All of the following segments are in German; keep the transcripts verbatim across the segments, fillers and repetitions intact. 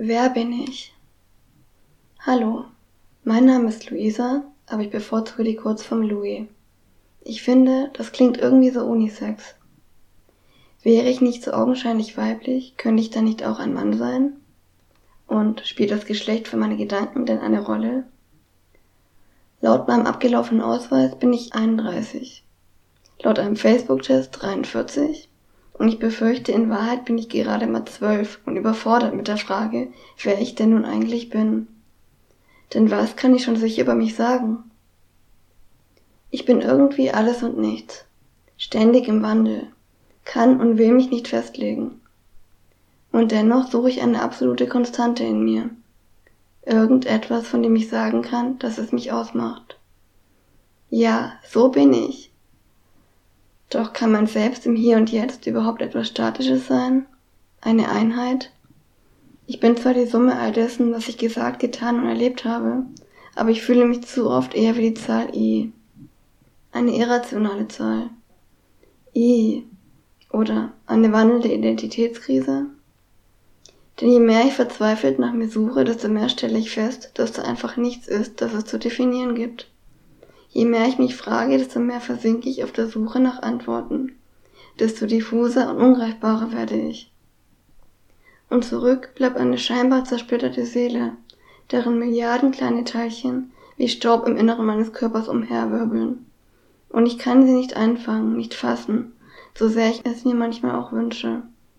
Wer bin ich? Hallo, mein Name ist Luisa, aber ich bevorzuge die Kurzform Louis. Ich finde, das klingt irgendwie so unisex. Wäre ich nicht so augenscheinlich weiblich, könnte ich dann nicht auch ein Mann sein? Und spielt das Geschlecht für meine Gedanken denn eine Rolle? Laut meinem abgelaufenen Ausweis bin ich einunddreißig, laut einem Facebook-Test dreiundvierzig und ich befürchte, in Wahrheit bin ich gerade mal zwölf und überfordert mit der Frage, wer ich denn nun eigentlich bin. Denn was kann ich schon sicher über mich sagen? Ich bin irgendwie alles und nichts, ständig im Wandel, kann und will mich nicht festlegen. Und dennoch suche ich eine absolute Konstante in mir. Irgendetwas, von dem ich sagen kann, dass es mich ausmacht. Ja, so bin ich. Doch kann mein Selbst im Hier und Jetzt überhaupt etwas Statisches sein? Eine Einheit? Ich bin zwar die Summe all dessen, was ich gesagt, getan und erlebt habe, aber ich fühle mich zu oft eher wie die Zahl I. Eine irrationale Zahl. I. Oder eine wandelnde Identitätskrise? Denn je mehr ich verzweifelt nach mir suche, desto mehr stelle ich fest, dass da einfach nichts ist, das es zu definieren gibt. Je mehr ich mich frage, desto mehr versinke ich auf der Suche nach Antworten. Desto diffuser und ungreifbarer werde ich. Und zurück bleibt eine scheinbar zersplitterte Seele, deren Milliarden kleine Teilchen wie Staub im Inneren meines Körpers umherwirbeln. Und ich kann sie nicht einfangen, nicht fassen, so sehr ich es mir manchmal auch wünsche.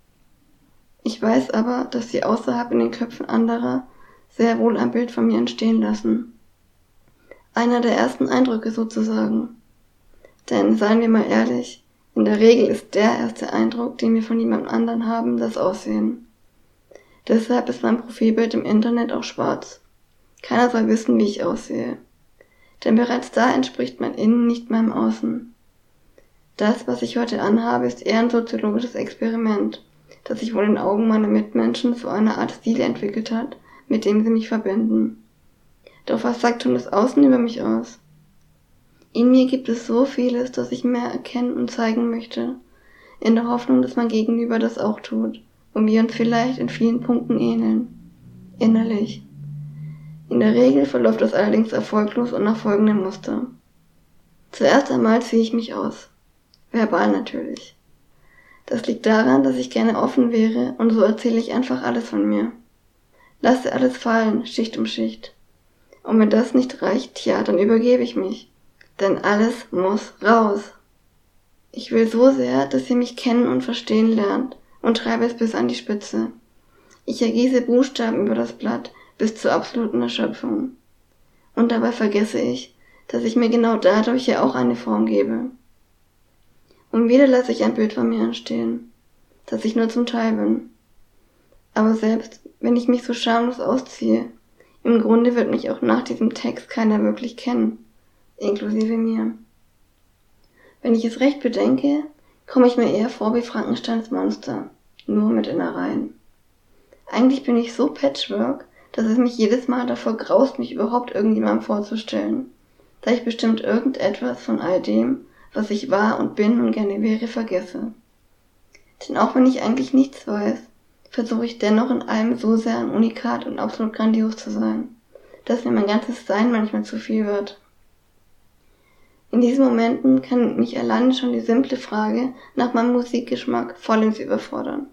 Ich weiß aber, dass sie außerhalb in den Köpfen anderer sehr wohl ein Bild von mir entstehen lassen. Einer der ersten Eindrücke sozusagen. Denn, seien wir mal ehrlich, in der Regel ist der erste Eindruck, den wir von jemand anderen haben, das Aussehen. Deshalb ist mein Profilbild im Internet auch schwarz. Keiner soll wissen, wie ich aussehe. Denn bereits da entspricht mein Innen nicht meinem Außen. Das, was ich heute anhabe, ist eher ein soziologisches Experiment, das sich wohl in den Augen meiner Mitmenschen zu einer Art Stil entwickelt hat, mit dem sie mich verbinden. Doch was sagt nun das Außen über mich aus? In mir gibt es so vieles, das ich mehr erkennen und zeigen möchte, in der Hoffnung, dass mein Gegenüber das auch tut und wir uns vielleicht in vielen Punkten ähneln. Innerlich. In der Regel verläuft das allerdings erfolglos und nach folgendem Muster. Zuerst einmal ziehe ich mich aus. Verbal natürlich. Das liegt daran, dass ich gerne offen wäre und so erzähle ich einfach alles von mir. Lasse alles fallen, Schicht um Schicht. Und wenn das nicht reicht, tja, dann übergebe ich mich. Denn alles muss raus. Ich will so sehr, dass ihr mich kennen und verstehen lernt und treibe es bis an die Spitze. Ich ergieße Buchstaben über das Blatt bis zur absoluten Erschöpfung. Und dabei vergesse ich, dass ich mir genau dadurch ja auch eine Form gebe. Und wieder lasse ich ein Bild von mir entstehen, das ich nur zum Teil bin. Aber selbst wenn ich mich so schamlos ausziehe, im Grunde wird mich auch nach diesem Text keiner wirklich kennen, inklusive mir. Wenn ich es recht bedenke, komme ich mir eher vor wie Frankensteins Monster, nur mit Innereien. Eigentlich bin ich so Patchwork, dass es mich jedes Mal davor graust, mich überhaupt irgendjemandem vorzustellen, da ich bestimmt irgendetwas von all dem, was ich war und bin und gerne wäre, vergesse. Denn auch wenn ich eigentlich nichts weiß, versuche ich dennoch in allem so sehr ein Unikat und absolut grandios zu sein, dass mir mein ganzes Sein manchmal zu viel wird. In diesen Momenten kann mich alleine schon die simple Frage nach meinem Musikgeschmack vollends überfordern.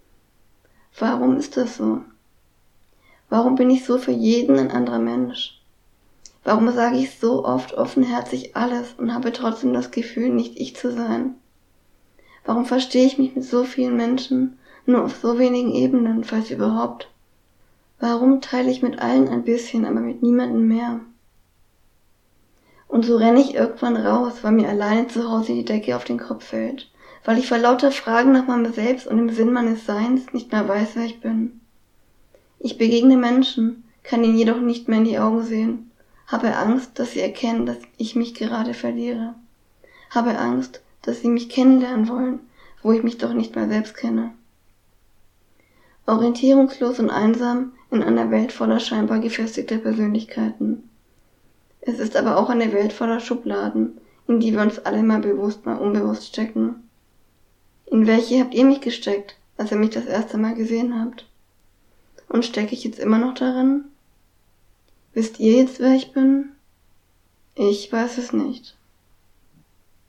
Warum ist das so? Warum bin ich so für jeden ein anderer Mensch? Warum sage ich so oft offenherzig alles und habe trotzdem das Gefühl, nicht ich zu sein? Warum verstehe ich mich mit so vielen Menschen nur auf so wenigen Ebenen, falls überhaupt? Warum teile ich mit allen ein bisschen, aber mit niemandem mehr? Und so renne ich irgendwann raus, weil mir alleine zu Hause die Decke auf den Kopf fällt, weil ich vor lauter Fragen nach meinem Selbst und dem Sinn meines Seins nicht mehr weiß, wer ich bin. Ich begegne Menschen, kann ihnen jedoch nicht mehr in die Augen sehen, habe Angst, dass sie erkennen, dass ich mich gerade verliere, habe Angst, dass sie mich kennenlernen wollen, wo ich mich doch nicht mehr selbst kenne. Orientierungslos und einsam in einer Welt voller scheinbar gefestigter Persönlichkeiten. Es ist aber auch eine Welt voller Schubladen, in die wir uns alle mal bewusst, mal unbewusst stecken. In welche habt ihr mich gesteckt, als ihr mich das erste Mal gesehen habt? Und stecke ich jetzt immer noch darin? Wisst ihr jetzt, wer ich bin? Ich weiß es nicht.